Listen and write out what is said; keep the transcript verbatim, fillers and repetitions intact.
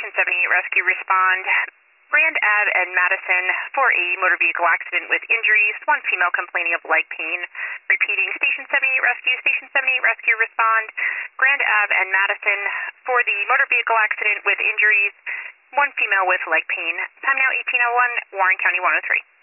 Station seventy-eight Rescue respond. Grand Ave and Madison for a motor vehicle accident with injuries. One female complaining of leg pain. Repeating, Station seventy-eight Rescue, Station seventy-eight Rescue respond. Grand Ave and Madison for the motor vehicle accident with injuries. One female with leg pain. Time now eighteen oh one, Warren County one oh three.